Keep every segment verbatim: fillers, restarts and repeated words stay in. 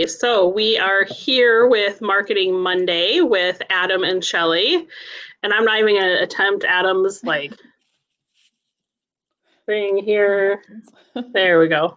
Okay, so we are here with Marketing Monday with Adam and Shelly, and I'm not even going to attempt Adam's like thing here. There we go.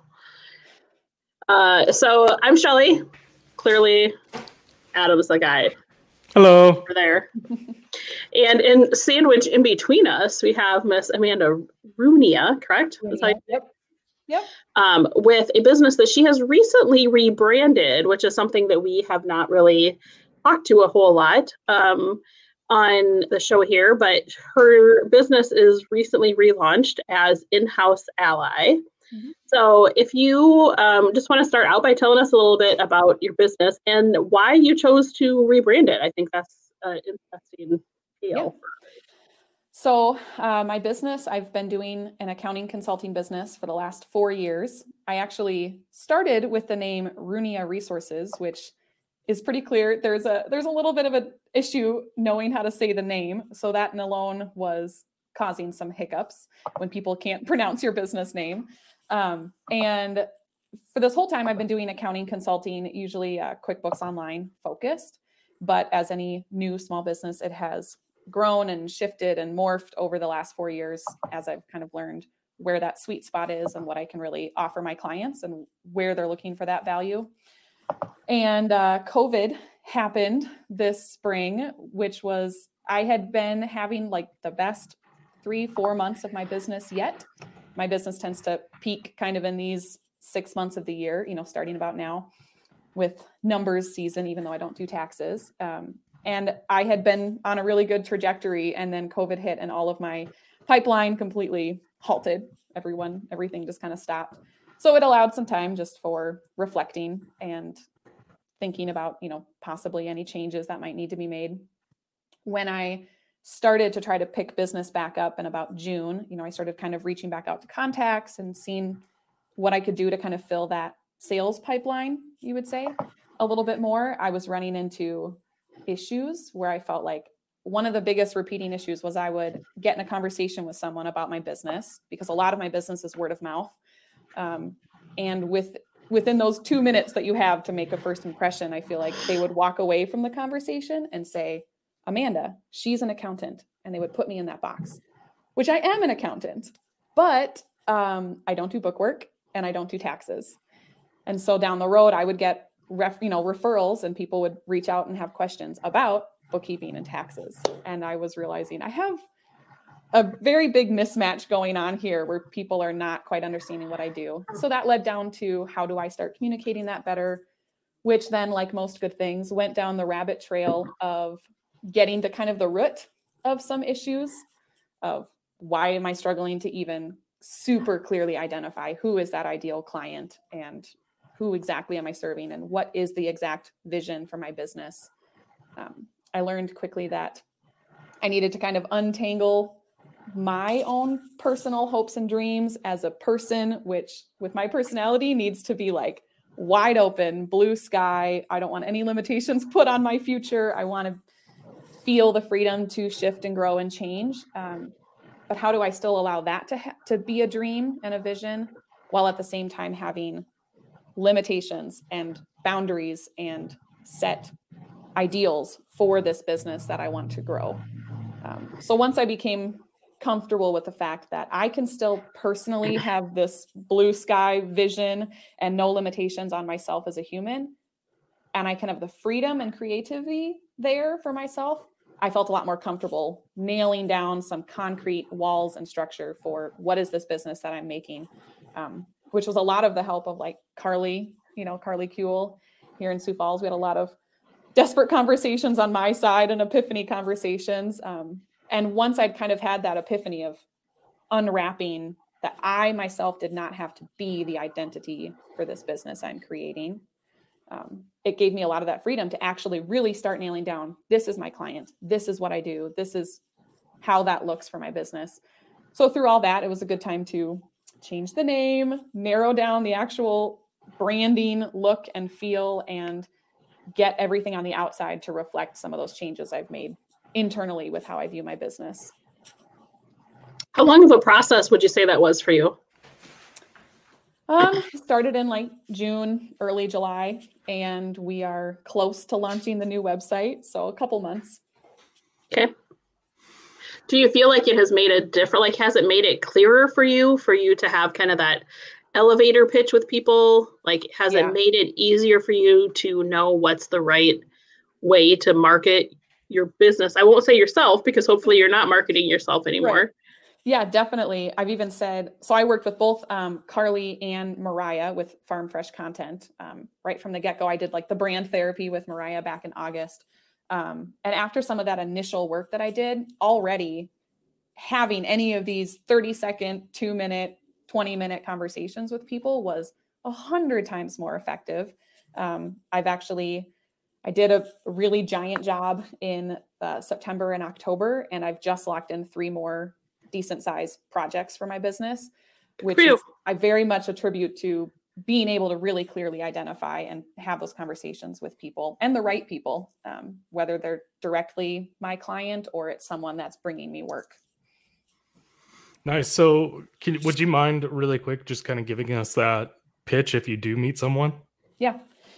Uh, so I'm Shelly. Clearly, Adam's the guy. Hello. Over there. And in sandwich in between us, we have Miss Amanda Runia, correct? That's how you- yep. Yep. Um, with a business that she has recently rebranded, which is something that we have not really talked to a whole lot um, on the show here, but her business is recently relaunched as In-House Ally. Mm-hmm. So if you um, just want to start out by telling us a little bit about your business and why you chose to rebrand it. I think that's an interesting deal. Yeah. So uh, my business, I've been doing an accounting consulting business for the last four years. I actually started with the name Runia Resources, which is pretty clear. There's a there's a little bit of an issue knowing how to say the name. So that alone was causing some hiccups when people can't pronounce your business name. Um, and for this whole time, I've been doing accounting consulting, usually uh, QuickBooks Online focused. But as any new small business, it has grown and shifted and morphed over the last four years as I've kind of learned where that sweet spot is and what I can really offer my clients and where they're looking for that value. And uh, COVID happened this spring, which was, I had been having like the best three, four months of my business yet. My business tends to peak kind of in these six months of the year, you know, starting about now with numbers season, even though I don't do taxes. Um, And I had been on a really good trajectory, and then COVID hit and all of my pipeline completely halted. Everyone, everything just kind of stopped. So it allowed some time just for reflecting and thinking about, you know, possibly any changes that might need to be made. When I started to try to pick business back up in about June, you know, I started kind of reaching back out to contacts and seeing what I could do to kind of fill that sales pipeline, you would say, a little bit more. I was running into issues where I felt like one of the biggest repeating issues was I would get in a conversation with someone about my business, because a lot of my business is word of mouth. Um, and with within those two minutes that you have to make a first impression, I feel like they would walk away from the conversation and say, Amanda, she's an accountant. And they would put me in that box, which I am an accountant, but um, I don't do bookwork and I don't do taxes. And so down the road, I would get Ref, you know, referrals, and people would reach out and have questions about bookkeeping and taxes. And I was realizing I have a very big mismatch going on here where people are not quite understanding what I do. So that led down to how do I start communicating that better, which then, like most good things, went down the rabbit trail of getting to kind of the root of some issues of why am I struggling to even super clearly identify who is that ideal client and who exactly am I serving and what is the exact vision for my business. Um, I learned quickly that I needed to kind of untangle my own personal hopes and dreams as a person, which with my personality needs to be like wide open, blue sky. I don't want any limitations put on my future. I want to feel the freedom to shift and grow and change. Um, but how do I still allow that to ha- to be a dream and a vision while at the same time having limitations and boundaries and set ideals for this business that I want to grow. Um, so once I became comfortable with the fact that I can still personally have this blue sky vision and no limitations on myself as a human, and I can have the freedom and creativity there for myself, I felt a lot more comfortable nailing down some concrete walls and structure for what is this business that I'm making. Um, which was a lot of the help of like Carly, you know, Carly Kuehl here in Sioux Falls. We had a lot of desperate conversations on my side and epiphany conversations. Um, and once I'd kind of had that epiphany of unwrapping that I myself did not have to be the identity for this business I'm creating, um, it gave me a lot of that freedom to actually really start nailing down, this is my client, this is what I do, this is how that looks for my business. So through all that, it was a good time to change the name, narrow down the actual branding look and feel, and get everything on the outside to reflect some of those changes I've made internally with how I view my business. How long of a process would you say that was for you? Um, started in like June, early July, and we are close to launching the new website. So a couple months. Okay. Do you feel like it has made a difference? Like, has it made it clearer for you, for you to have kind of that elevator pitch with people? Like, has Yeah. it made it easier for you to know what's the right way to market your business? I won't say yourself, because hopefully you're not marketing yourself anymore. Right. Yeah, definitely. I've even said, so I worked with both um, Carly and Mariah with Farm Fresh Content. Um, right from the get-go, I did like the brand therapy with Mariah back in August. Um, and after some of that initial work that I did, already having any of these thirty second, two minute, twenty minute conversations with people was a hundred times more effective. Um, I've actually, I did a really giant job in uh, September and October, and I've just locked in three more decent sized projects for my business, which is, I very much attribute to being able to really clearly identify and have those conversations with people, and the right people, um, whether they're directly my client or it's someone that's bringing me work. Nice. So can, would you mind really quick just kind of giving us that pitch if you do meet someone? Yeah.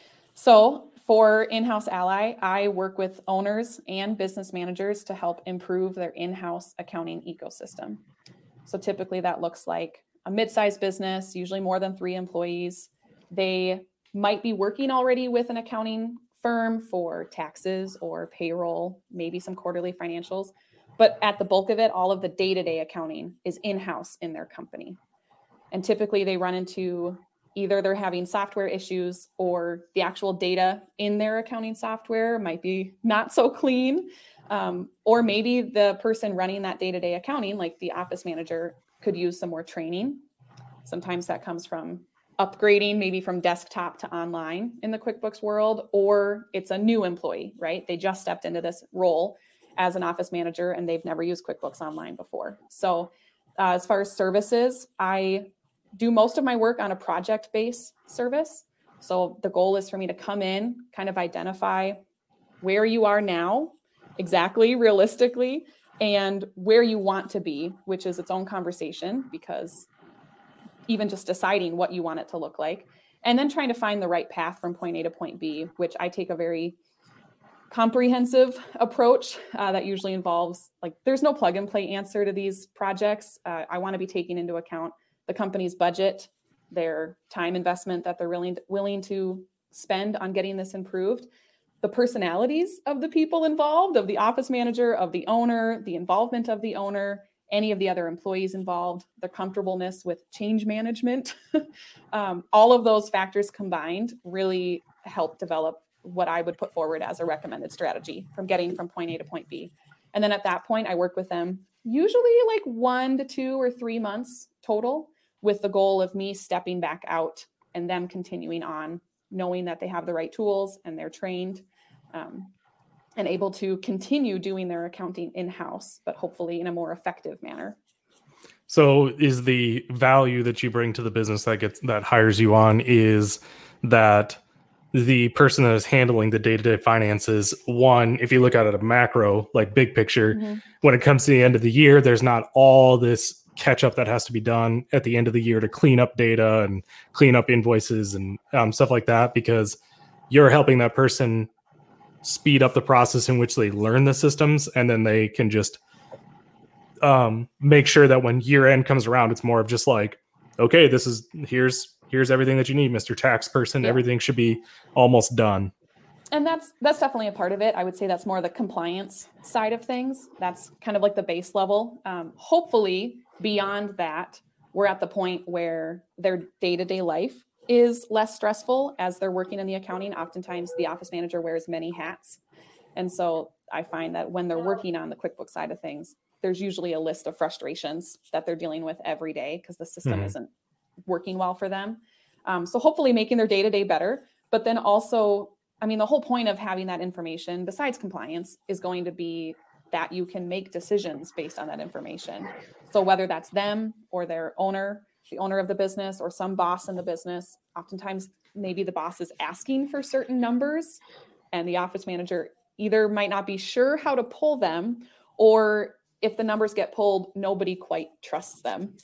So for In-House Ally, I work with owners and business managers to help improve their in-house accounting ecosystem. So typically that looks like a mid-sized business, usually more than three employees. They might be working already with an accounting firm for taxes or payroll, maybe some quarterly financials. But at the bulk of it, all of the day-to-day accounting is in-house in their company. And typically they run into either they're having software issues, or the actual data in their accounting software might be not so clean. Um, or maybe the person running that day-to-day accounting, like the office manager, could use some more training. Sometimes that comes from upgrading, maybe from desktop to online in the QuickBooks world, or it's a new employee, right? They just stepped into this role as an office manager and they've never used QuickBooks Online before. So uh, as far as services, I do most of my work on a project-based service. So the goal is for me to come in, kind of identify where you are now, exactly, realistically, and where you want to be, which is its own conversation, because even just deciding what you want it to look like, and then trying to find the right path from point A to point B, which I take a very comprehensive approach uh, that usually involves, like, there's no plug and play answer to these projects. Uh, I want to be taking into account the company's budget, their time investment that they're willing to, willing to spend on getting this improved, the personalities of the people involved, of the office manager, of the owner, the involvement of the owner, any of the other employees involved, the comfortableness with change management. um, all of those factors combined really help develop what I would put forward as a recommended strategy from getting from point A to point B. And then at that point, I work with them usually like one to two or three months total, with the goal of me stepping back out and them continuing on, knowing that they have the right tools and they're trained um, and able to continue doing their accounting in-house, but hopefully in a more effective manner. So is the value that you bring to the business that gets that hires you on is that the person that is handling the day-to-day finances, one, if you look at it at a macro, like big picture, mm-hmm. when it comes to the end of the year, there's not all this catch up that has to be done at the end of the year to clean up data and clean up invoices and um, stuff like that, because you're helping that person speed up the process in which they learn the systems, and then they can just um, make sure that when year end comes around, it's more of just like, okay, this is here's here's everything that you need, Mister Tax Person. Yeah. Everything should be almost done. And that's that's definitely a part of it. I would say that's more the compliance side of things. That's kind of like the base level. Um, hopefully, beyond that, we're at the point where their day-to-day life is less stressful as they're working in the accounting. Oftentimes, the office manager wears many hats. And so I find that when they're working on the QuickBooks side of things, there's usually a list of frustrations that they're dealing with every day because the system mm-hmm. isn't working well for them. Um, so hopefully making their day-to-day better, but then also, I mean, the whole point of having that information, besides compliance, is going to be that you can make decisions based on that information. So whether that's them or their owner, the owner of the business, or some boss in the business, oftentimes maybe the boss is asking for certain numbers and the office manager either might not be sure how to pull them, or if the numbers get pulled, nobody quite trusts them.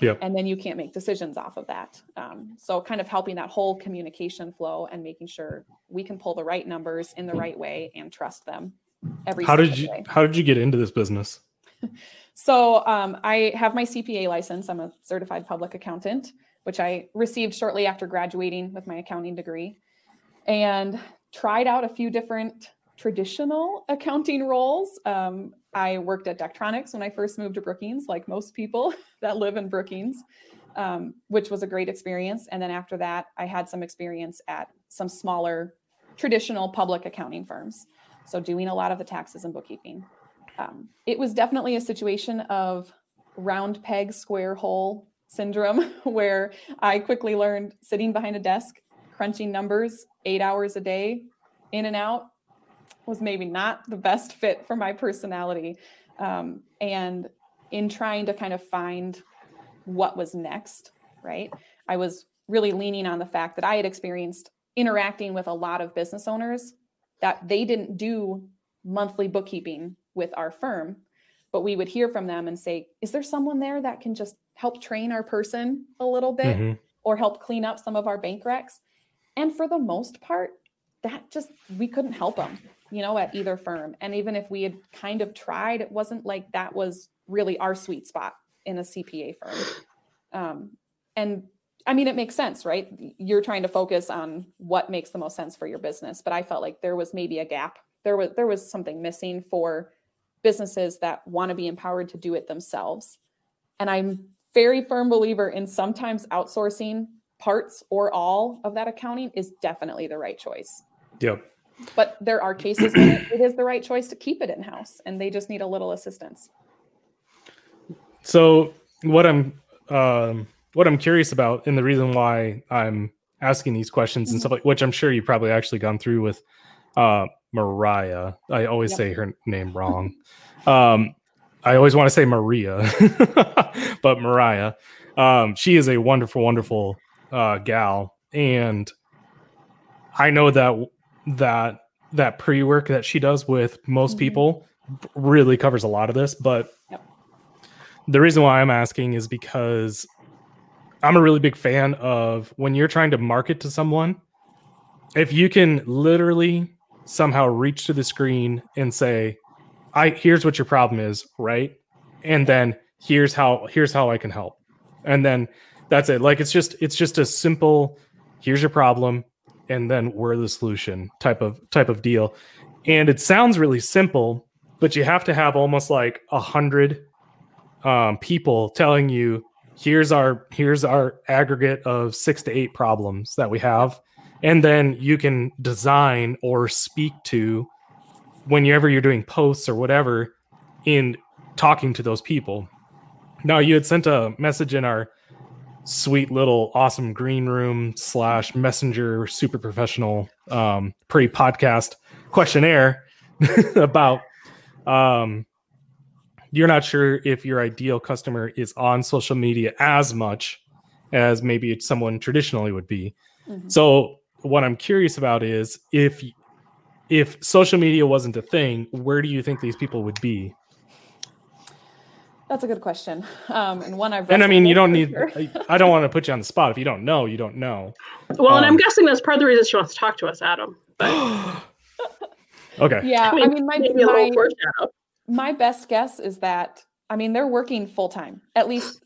Yep. And then you can't make decisions off of that. Um, so kind of helping that whole communication flow and making sure we can pull the right numbers in the right way and trust them every How did you day. How did you get into this business? So um, I have my C P A license. I'm a certified public accountant, which I received shortly after graduating with my accounting degree, and tried out a few different traditional accounting roles. Um, I worked at Daktronics when I first moved to Brookings, like most people that live in Brookings, um, which was a great experience. And then after that, I had some experience at some smaller traditional public accounting firms. So doing a lot of the taxes and bookkeeping. Um, it was definitely a situation of round peg, square hole syndrome, where I quickly learned sitting behind a desk, crunching numbers eight hours a day, in and out, was maybe not the best fit for my personality. Um, and in trying to kind of find what was next, right? I was really leaning on the fact that I had experienced interacting with a lot of business owners that they didn't do monthly bookkeeping with our firm, but we would hear from them and say, is there someone there that can just help train our person a little bit Mm-hmm. or help clean up some of our bank recs? And for the most part, that just, we couldn't help them, you know, at either firm. And even if we had kind of tried, it wasn't like that was really our sweet spot in a C P A firm. Um, and I mean, it makes sense, right? You're trying to focus on what makes the most sense for your business. But I felt like there was maybe a gap. There was, there was something missing for businesses that want to be empowered to do it themselves. And I'm very firm believer in sometimes outsourcing parts or all of that accounting is definitely the right choice. Yep. But there are cases when it is the right choice to keep it in-house and they just need a little assistance. So what I'm um, what I'm curious about, and the reason why I'm asking these questions mm-hmm. and stuff like, which I'm sure you've probably actually gone through with uh, Mariah. I always yep. say her name wrong. um, I always want to say Maria, but Mariah. Um, she is a wonderful, wonderful uh, gal, and I know that that that pre-work that she does with most mm-hmm. people really covers a lot of this. But yep. the reason why I'm asking is because I'm a really big fan of when you're trying to market to someone, if you can literally somehow reach to the screen and say, I here's what your problem is, right? And then here's how here's how I can help. And then that's it. Like it's just it's just a simple here's your problem and then we're the solution type of type of deal. And it sounds really simple, but you have to have almost like a hundred um, people telling you here's our here's our aggregate of six to eight problems that we have. And then you can design or speak to whenever you're doing posts or whatever in talking to those people. Now, you had sent a message in our sweet little awesome green room slash messenger super professional um, pre-podcast questionnaire about um, you're not sure if your ideal customer is on social media as much as maybe it's someone traditionally would be. Mm-hmm. So what I'm curious about is if if social media wasn't a thing, where do you think these people would be? That's a good question. Um, and one I've and I mean, you don't need, sure. I, I don't want to put you on the spot. If you don't know, you don't know. Well, um, and I'm guessing that's part of the reason she wants to talk to us, Adam. But... okay. Yeah. I mean, I mean my, maybe a my, little foreshadow. My best guess is that, I mean, they're working full time, at least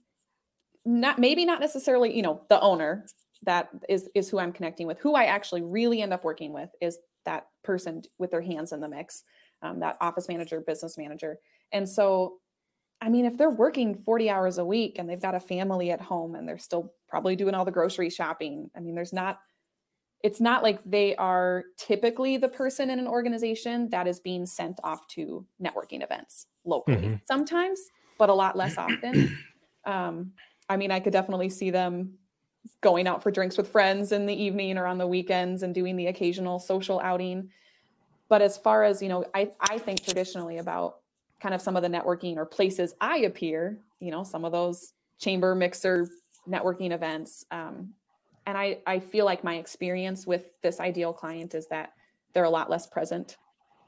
not, maybe not necessarily, you know, the owner that is, is who I'm connecting with. Who I actually really end up working with is that person with their hands in the mix, um, that office manager, business manager. And so, I mean, if they're working forty hours a week and they've got a family at home and they're still probably doing all the grocery shopping, I mean, there's not, it's not like they are typically the person in an organization that is being sent off to networking events locally mm-hmm. sometimes, but a lot less often. Um, I mean, I could definitely see them going out for drinks with friends in the evening or on the weekends and doing the occasional social outing. But as far as, you know, I, I think traditionally about kind of some of the networking or places I appear, you know, some of those chamber mixer networking events. Um, and I, I feel like my experience with this ideal client is that they're a lot less present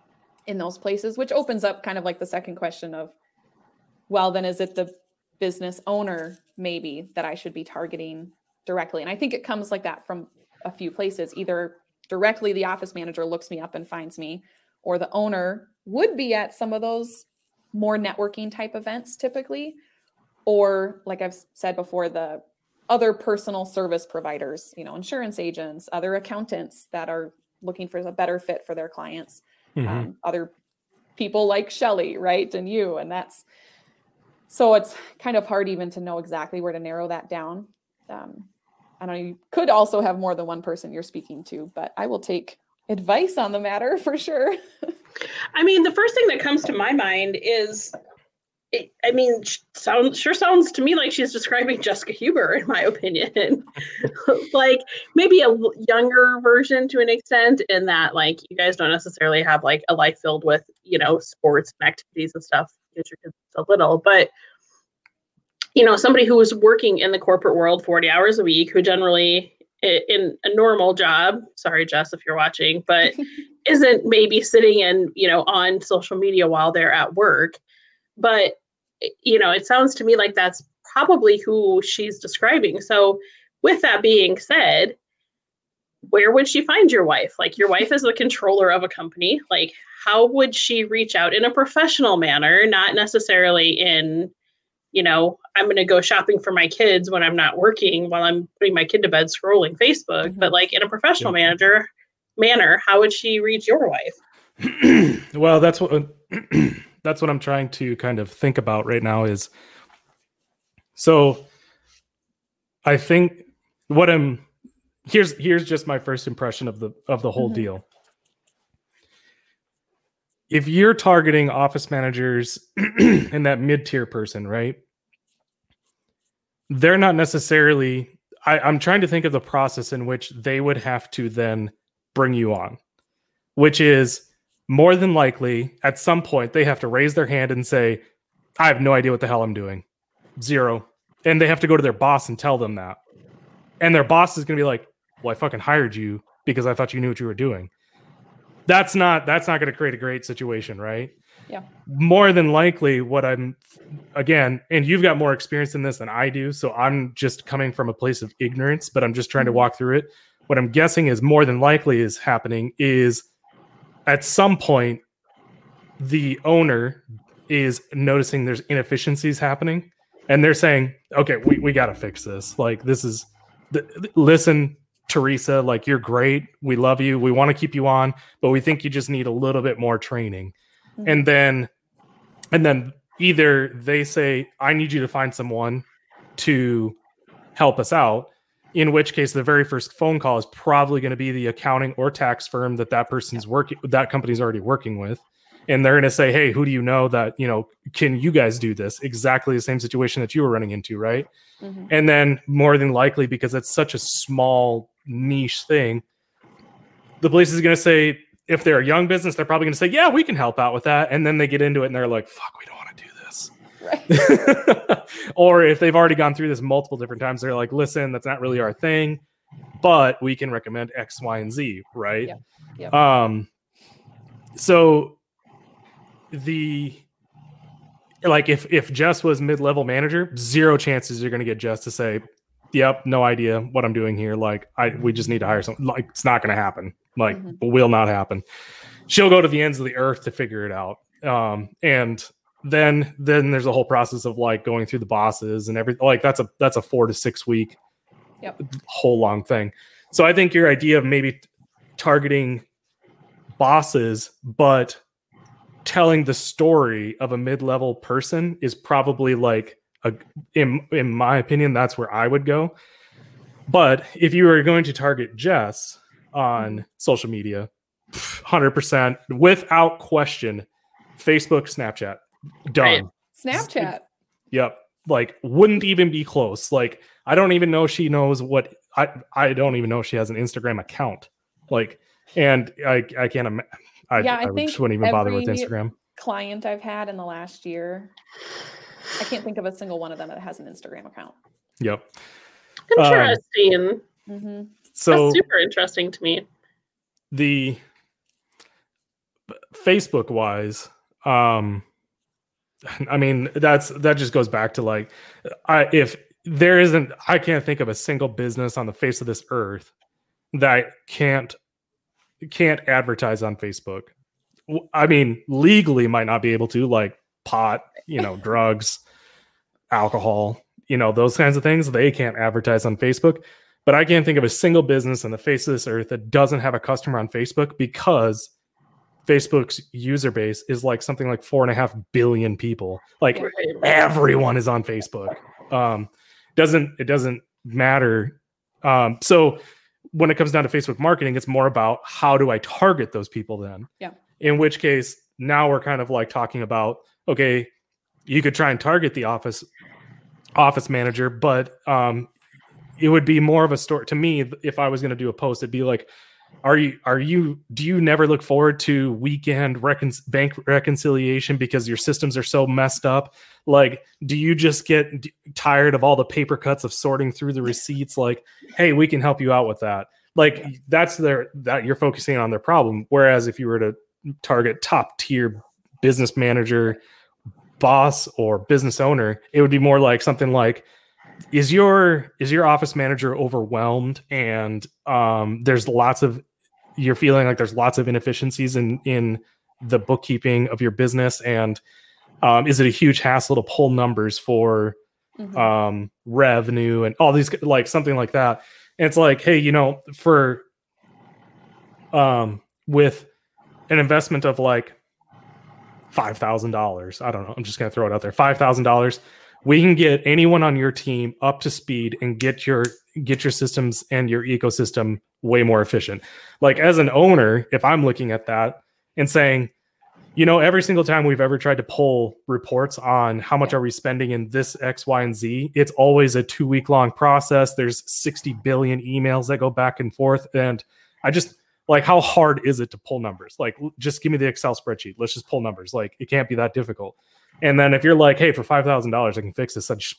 in those places, which opens up kind of like the second question of, well, then is it the business owner maybe that I should be targeting directly. And I think it comes like that from a few places. Either directly the office manager looks me up and finds me, or the owner would be at some of those more networking type events typically, or like I've said before, the other personal service providers, you know, insurance agents, other accountants that are looking for a better fit for their clients, mm-hmm. um, other people like Shelly, right? And you, and that's, so it's kind of hard even to know exactly where to narrow that down. Um, I know you could also have more than one person you're speaking to, but I will take advice on the matter for sure. I mean, the first thing that comes to my mind is, it, I mean, sound, sure sounds to me like she's describing Jessica Huber, in my opinion. Like maybe a younger version to an extent, in that like you guys don't necessarily have like a life filled with, you know, sports and activities and stuff because your kids are so little. But, you know, somebody who was working in the corporate world forty hours a week, who generally in a normal job, sorry, Jess, if you're watching, but isn't maybe sitting in, you know, on social media while they're at work. But, you know, it sounds to me like that's probably who she's describing. So with that being said, where would she find your wife? Like, your wife is the controller of a company. Like, how would she reach out in a professional manner, not necessarily in, you know, I'm going to go shopping for my kids when I'm not working while I'm putting my kid to bed scrolling Facebook, mm-hmm. but like in a professional yeah. manager manner, how would she reach your wife? Well, that's what, that's what I'm trying to kind of think about right now is, so I think what I'm, here's, here's just my first impression of the, of the whole mm-hmm. deal. If you're targeting office managers and that mid-tier person, right? They're not necessarily, I, I'm trying to think of the process in which they would have to then bring you on, which is more than likely at some point they have to raise their hand and say, I have no idea what the hell I'm doing. Zero. And they have to go to their boss and tell them that. And their boss is going to be like, well, I fucking hired you because I thought you knew what you were doing. That's not, that's not going to create a great situation, right? Yeah. More than likely what I'm, again, and you've got more experience in this than I do, so I'm just coming from a place of ignorance, but I'm just trying mm-hmm. to walk through it. What I'm guessing is more than likely is happening is at some point, the owner is noticing there's inefficiencies happening, and they're saying, okay, we, we got to fix this. Like, this is, th- listen, Teresa, like, you're great. We love you. We want to keep you on, but we think you just need a little bit more training. Mm-hmm. And then, and then either they say, I need you to find someone to help us out, in which case the very first phone call is probably going to be the accounting or tax firm that that person's working, that company's already working with. And they're going to say, hey, who do you know that, you know, can you guys do this? Exactly the same situation that you were running into, right? Mm-hmm. And then more than likely, because it's such a small niche thing, the place is going to say, if they're a young business, they're probably going to say, yeah, we can help out with that. And then they get into it and they're like, fuck, we don't want to do this. Right. Or if they've already gone through this multiple different times, they're like, listen, that's not really our thing, but we can recommend X, Y, and Z, right? Yeah. Yeah. Um, so the, like if, if Jess was mid-level manager, zero chances you're going to get Jess to say, yep, no idea what I'm doing here. Like, I, we just need to hire someone. Like, it's not going to happen. Like, mm-hmm. will not happen. She'll go to the ends of the earth to figure it out. Um, and then, then there's a whole process of like going through the bosses and everything. Like, that's a, that's a four to six week yep. whole long thing. So I think your idea of maybe targeting bosses, but telling the story of a mid-level person is probably like a, in, in my opinion, that's where I would go. But if you were going to target Jess on social media, one hundred percent without question, Facebook, Snapchat, done. Right. Snapchat. Yep. Like, wouldn't even be close. Like, I don't even know she knows what, I, I don't even know if she has an Instagram account. Like, and I, I can't imagine. I, yeah, I, I think just wouldn't even bother with Instagram. Client I've had in the last year, I can't think of a single one of them that has an Instagram account. Yep. Interesting. Um, mm-hmm. So that's super interesting to me. The Facebook wise, um, I mean, that's that just goes back to like, I if there isn't, I can't think of a single business on the face of this earth that can't can't advertise on Facebook. I mean, legally might not be able to, like pot, you know, drugs, alcohol, you know, those kinds of things. They can't advertise on Facebook. But I can't think of a single business on the face of this earth that doesn't have a customer on Facebook, because Facebook's user base is like something like four and a half billion people. Like everyone is on Facebook. Um, doesn't it doesn't matter. Um, so when it comes down to Facebook marketing, it's more about how do I target those people then? Yeah. In which case, now we're kind of like talking about, okay, you could try and target the office office manager, but um, it would be more of a story to me. If I was going to do a post, it'd be like, are you, are you, do you never look forward to weekend recon- bank reconciliation because your systems are so messed up? Like, do you just get d- tired of all the paper cuts of sorting through the receipts? Like, hey, we can help you out with that. Like, that's their, that you're focusing on their problem. Whereas if you were to target top tier business manager, boss, or business owner, it would be more like something like, is your is your office manager overwhelmed, and um there's lots of you're feeling like there's lots of inefficiencies in in the bookkeeping of your business, and um is it a huge hassle to pull numbers for mm-hmm. um revenue and all these, like something like that. And it's like, hey, you know, for um with an investment of like five thousand dollars, I don't know, I'm just gonna throw it out there, five thousand dollars, we can get anyone on your team up to speed and get your get your systems and your ecosystem way more efficient. Like, as an owner, if I'm looking at that and saying, you know, every single time we've ever tried to pull reports on how much are we spending in this X, Y, and Z, it's always a two week long process. There's sixty billion emails that go back and forth. And I just like, how hard is it to pull numbers? Like, just give me the Excel spreadsheet. Let's just pull numbers. Like, it can't be that difficult. And then if you're like, hey, for five thousand dollars, I can fix this. I just,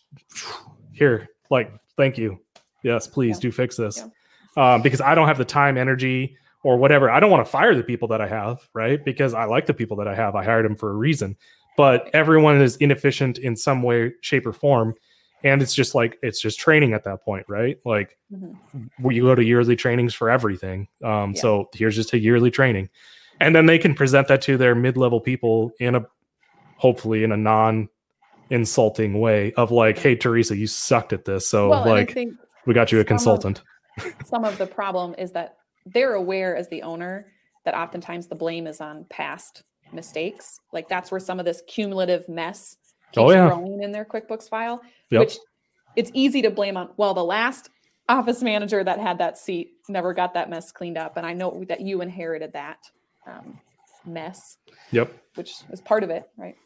here, like, thank you. Yes, please yeah. do fix this. Yeah. Um, because I don't have the time, energy, or whatever. I don't want to fire the people that I have, right? Because I like the people that I have. I hired them for a reason. But everyone is inefficient in some way, shape, or form. And it's just like, it's just training at that point, right? Like, mm-hmm. you go to yearly trainings for everything. Um, yeah. So here's just a yearly training. And then they can present that to their mid-level people in a, hopefully in a non-insulting way of like, hey, Teresa, you sucked at this. So well, like, we got you a consultant. Of, some of the problem is that they're aware as the owner that oftentimes the blame is on past mistakes. Like, that's where some of this cumulative mess keeps oh, yeah. growing in their QuickBooks file, yep. which it's easy to blame on, well, the last office manager that had that seat never got that mess cleaned up. And I know that you inherited that um, mess. Yep. Which is part of it, right?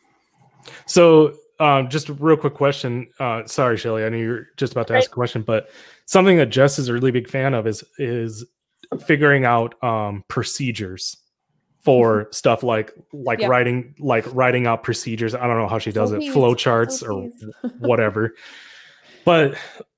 So um, just a real quick question. Uh, sorry, Shelly, I know you're just about to ask a question, but something that Jess is a really big fan of is is figuring out um, procedures for stuff like like yeah. writing like writing out procedures. I don't know how she does it, flow charts or whatever. But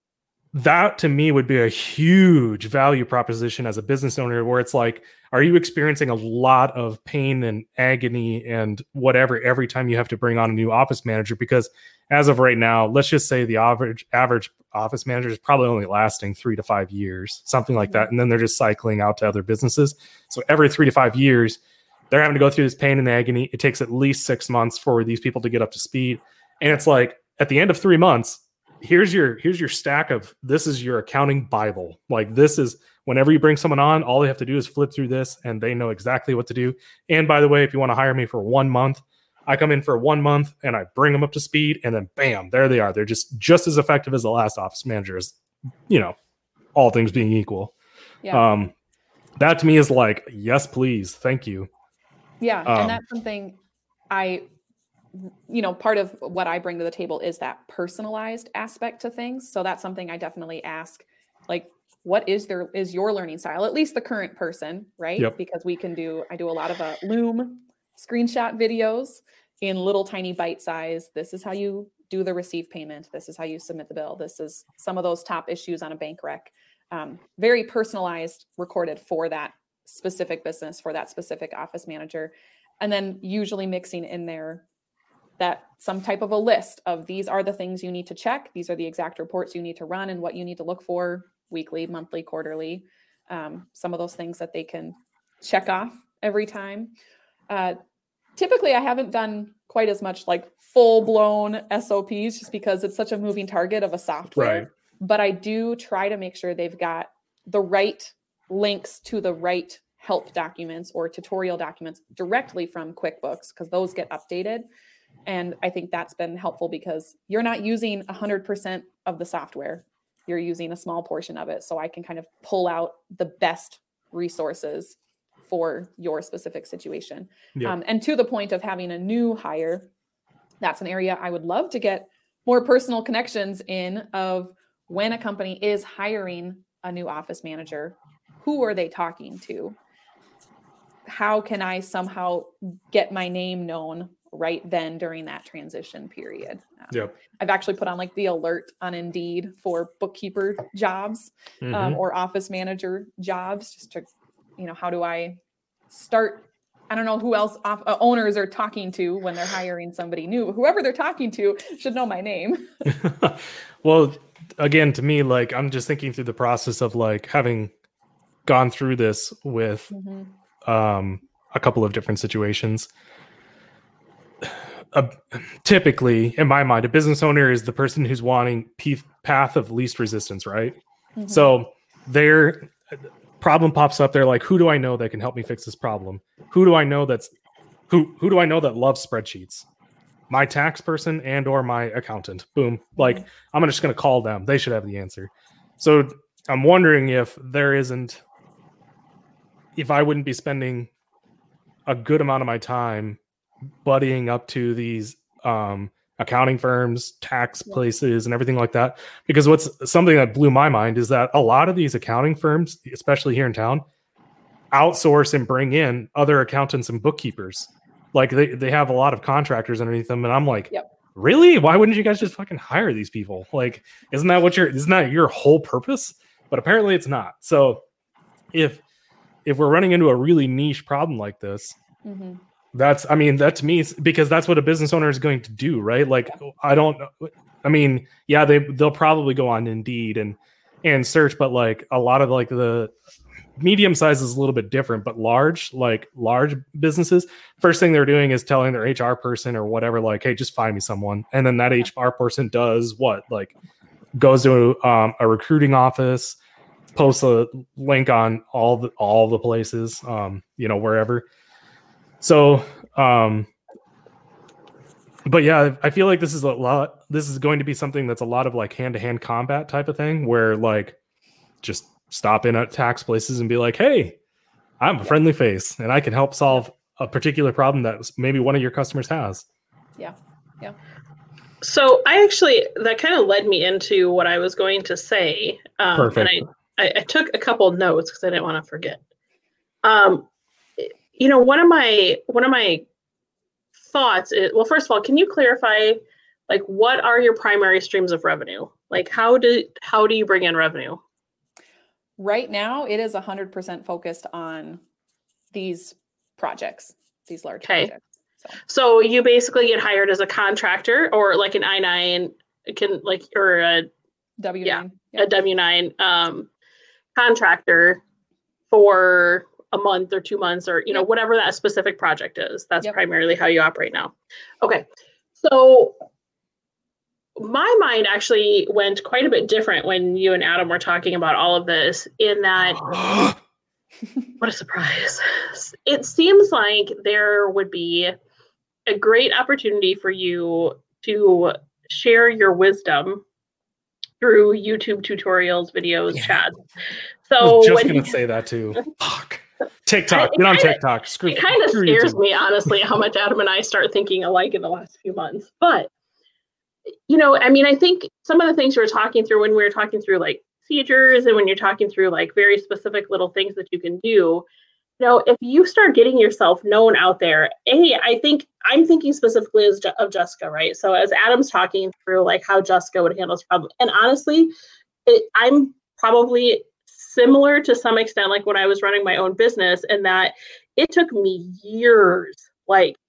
that to me would be a huge value proposition as a business owner, where it's like, are you experiencing a lot of pain and agony and whatever every time you have to bring on a new office manager? Because as of right now, let's just say the average average office manager is probably only lasting three to five years, something like that. And then they're just cycling out to other businesses. So every three to five years, they're having to go through this pain and agony. It takes at least six months for these people to get up to speed. And it's like, at the end of three months, here's your here's your stack of, this is your accounting Bible. Like, this is, whenever you bring someone on, all they have to do is flip through this and they know exactly what to do. And by the way, if you want to hire me for one month, I come in for one month and I bring them up to speed, and then bam, there they are. They're just just as effective as the last office managers, you know, all things being equal. Yeah. Um, that to me is like, yes, please. Thank you. Yeah. Um, and that's something I, you know, part of what I bring to the table is that personalized aspect to things. So that's something I definitely ask, like, what is their, is your learning style? At least the current person, right? Yep. Because we can do, I do a lot of uh, Loom screenshot videos in little tiny bite size. This is how you do the receive payment. This is how you submit the bill. This is some of those top issues on a bank rec. Um, very personalized, recorded for that specific business, for that specific office manager. And then usually mixing in there that some type of a list of these are the things you need to check. These are the exact reports you need to run and what you need to look for weekly, monthly, quarterly. Um, some of those things that they can check off every time. Uh, typically, I haven't done quite as much like full blown S O Ps just because it's such a moving target of a software. Right. But I do try to make sure they've got the right links to the right help documents or tutorial documents directly from QuickBooks, because those get updated. And I think that's been helpful because you're not using one hundred percent of the software. You're using a small portion of it. So I can kind of pull out the best resources for your specific situation. Yep. Um, and to the point of having a new hire, that's an area I would love to get more personal connections in of when a company is hiring a new office manager, who are they talking to? How can I somehow get my name known right then during that transition period? Um, Yep. I've actually put on like the alert on Indeed for bookkeeper jobs um, Mhm. or office manager jobs, just to, you know, how do I start? I don't know who else off, uh, owners are talking to when they're hiring somebody new. Whoever they're talking to should know my name. Well, again, to me, like I'm just thinking through the process of like having gone through this with Mm-hmm. um, a couple of different situations. Uh, typically, in my mind, a business owner is the person who's wanting p- path of least resistance, right? Mm-hmm. So their problem pops up. They're like, who do I know that can help me fix this problem? Who do I know that's who? Who do I know that loves spreadsheets? My tax person and or my accountant. Boom. Like I'm just going to call them. They should have the answer. So I'm wondering if there isn't, if I wouldn't be spending a good amount of my time buddying up to these um, accounting firms, tax Yeah. places, and everything like that. Because what's something that blew my mind is that a lot of these accounting firms, especially here in town, outsource and bring in other accountants and bookkeepers. Like they, they have a lot of contractors underneath them. And I'm like, Yep. really? Why wouldn't you guys just fucking hire these people? Like, isn't that what your, isn't that your whole purpose? But apparently it's not. So if, if we're running into a really niche problem like this, Mm-hmm. that's, I mean, that to me, is because that's what a business owner is going to do, right? Like, I don't, I mean, yeah, they, they'll probably go on Indeed and, and search, but like a lot of like the medium size is a little bit different, but large, like large businesses, first thing they're doing is telling their H R person or whatever, like, hey, just find me someone. And then that H R person does what? Like goes to um, a recruiting office, posts a link on all the, all the places, um, you know, wherever. So, um, but yeah, I feel like this is a lot, this is going to be something that's a lot of like hand-to-hand combat type of thing where like just stop in at tax places and be like, hey, I'm a friendly face and I can help solve a particular problem that maybe one of your customers has. Yeah. Yeah. So I actually, that kind of led me into what I was going to say. Um, Perfect. And I, I, I took a couple notes because I didn't want to forget. Um, you know, one of my, one of my thoughts is, well, first of all, can you clarify, like, what are your primary streams of revenue? Like, how do, how do you bring in revenue? Right now, it is one hundred percent focused on these projects, these large Okay. projects. So, So you basically get hired as a contractor or like an I nine can like, or a, W Yeah, nine. a W nine um, contractor for a month or two months or, you know, Yep. whatever that specific project is. That's Yep. primarily how you operate now. Okay. So my mind actually went quite a bit different when you and Adam were talking about all of this, in that, what a surprise. It seems like there would be a great opportunity for you to share your wisdom through YouTube tutorials, videos, Yeah. chats. I So was just when going to he- say that too. Fuck. TikTok. It Get on kinda- TikTok. Screw it kind of screw scares YouTube. me, honestly, how much Adam and I start thinking alike in the last few months. But, you know, I mean, I think some of the things we were talking through when we were talking through like procedures and when you're talking through like very specific little things that you can do, you know, if you start getting yourself known out there, A, I think I'm thinking specifically as Je- of Jessica, right? So as Adam's talking through like how Jessica would handle this problem, and honestly, it, I'm probably similar to some extent, like when I was running my own business, in that it took me years, like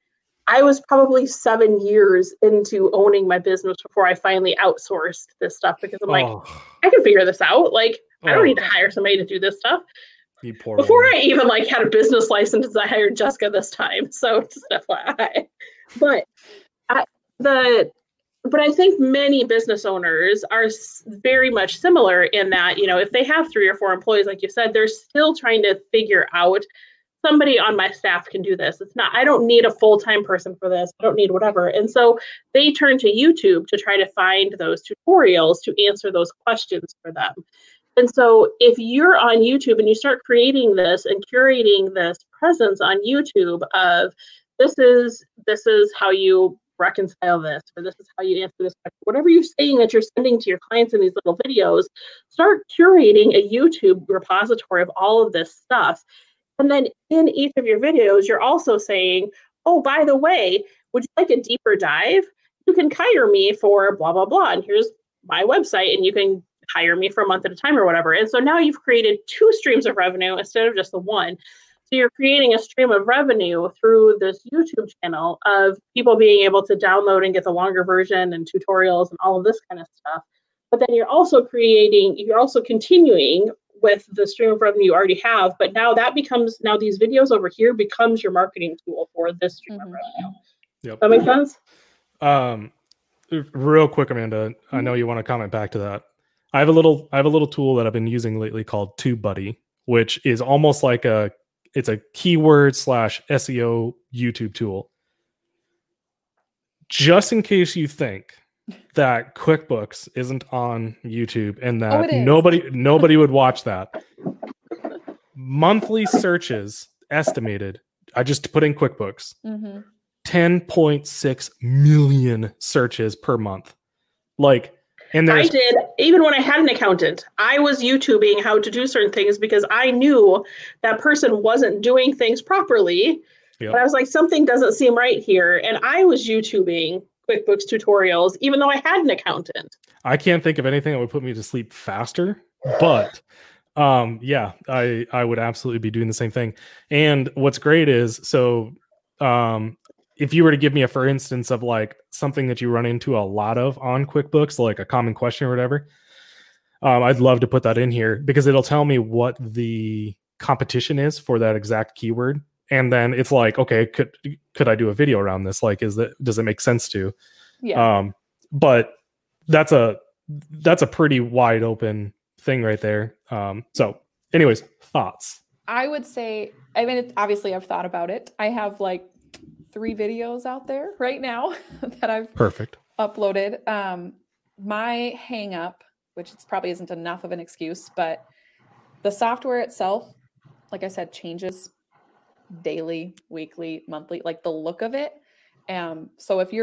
I was probably seven years into owning my business before I finally outsourced this stuff because I'm like, Oh, I can figure this out. Like, I don't oh, need to hire somebody to do this stuff. you poor Before woman. I even like had a business license, I hired Jessica this time. So just F Y I. But I, the but I think many business owners are s- very much similar in that, you know, if they have three or four employees, like you said, they're still trying to figure out somebody on my staff can do this. It's not, I don't need a full-time person for this. I don't need whatever. And so they turn to YouTube to try to find those tutorials to answer those questions for them. And so if you're on YouTube and you start creating this and curating this presence on YouTube of this is this is how you reconcile this, or this is how you answer this question, whatever you're saying that you're sending to your clients in these little videos, start curating a YouTube repository of all of this stuff. And then in each of your videos, you're also saying, oh, by the way, would you like a deeper dive? You can hire me for blah, blah, blah. And here's my website, and you can hire me for a month at a time or whatever. And so now you've created two streams of revenue instead of just the one. So you're creating a stream of revenue through this YouTube channel of people being able to download and get the longer version and tutorials and all of this kind of stuff. But then you're also creating, you're also continuing with the stream of revenue you already have, but now that becomes, now these videos over here becomes your marketing tool for this stream Mm-hmm. of revenue. Yep. That make sense? Um, real quick, Amanda, I know you want to comment back to that. I have a little, I have a little tool that I've been using lately called TubeBuddy, which is almost like a, it's a keyword slash S E O YouTube tool. Just in case you think that QuickBooks isn't on YouTube and that Oh, it is. nobody nobody would watch that. Monthly searches estimated, I just put in QuickBooks, Mm-hmm. ten point six million searches per month. Like, and I there's did, even when I had an accountant, I was YouTubing how to do certain things because I knew that person wasn't doing things properly. Yep. But I was like, something doesn't seem right here. And I was YouTubing QuickBooks tutorials, even though I had an accountant. I can't think of anything that would put me to sleep faster, but um, yeah, I, I would absolutely be doing the same thing. And what's great is, so um, if you were to give me a, for instance of like something that you run into a lot of on QuickBooks, like a common question or whatever, um, I'd love to put that in here because it'll tell me what the competition is for that exact keyword. And then it's like, okay, could could I do a video around this? Like, is that, does it make sense to? Yeah. Um, but that's a that's a pretty wide open thing right there. Um, so, anyways, thoughts. I would say, I mean, it, obviously I've thought about it. I have like three videos out there right now that I've Perfect. uploaded. Um, my hang up, which it's probably isn't enough of an excuse, but the software itself, like I said, changes daily, weekly, monthly, like the look of it. Um, so if you're